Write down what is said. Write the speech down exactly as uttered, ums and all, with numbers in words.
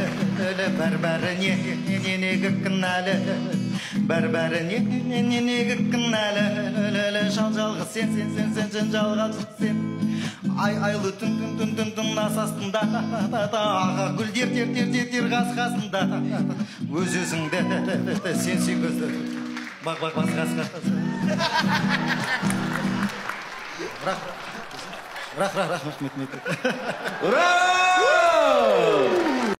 Бәрбәріне неге кінәлі, бәрбәріне неге кінәлі. Жал жалғыз сен, сен, сен, сен, сен жалғыз сен. Ай айлы түн түн түн түн түн асасында, аға гүлдер дер дер дер дер қас қасында. Өз өзіңді сен сүйгізді. Бақ бақ бас қас қас. Рах, рах, рах, рахмет, мет, мет. Ура!